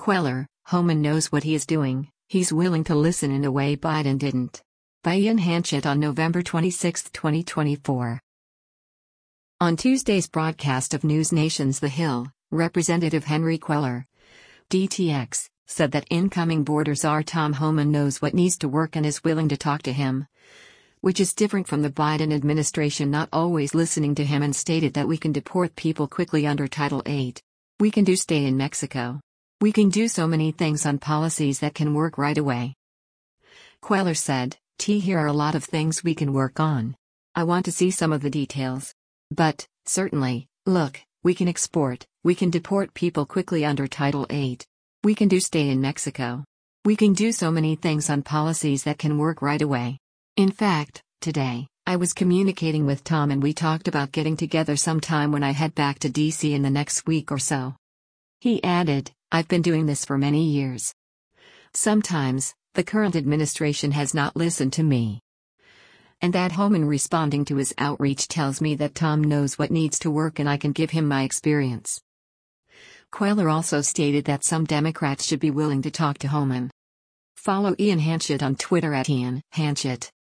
Queller, Homan knows what he is doing, he's willing to listen in a way Biden didn't. By Ian Hanchett on November 26, 2024. On Tuesday's broadcast of News Nation's The Hill, Representative Henry Queller, DTX, said that incoming border czar Tom Homan knows what needs to work and is willing to talk to him, which is different from the Biden administration not always listening to him, and stated that we can deport people quickly under Title VIII. We can do stay in Mexico. We can do so many things on policies that can work right away. Queller said, here are a lot of things we can work on. I want to see some of the details. But, certainly, look, we can export, we can deport people quickly under Title VIII. We can do stay in Mexico. We can do so many things on policies that can work right away. In fact, today, I was communicating with Tom and we talked about getting together sometime when I head back to DC in the next week or so. He added, I've been doing this for many years. Sometimes, the current administration has not listened to me. And that Homan responding to his outreach tells me that Tom knows what needs to work and I can give him my experience. Queller also stated that some Democrats should be willing to talk to Homan. Follow Ian Hanchett on Twitter at Ian Hanchett.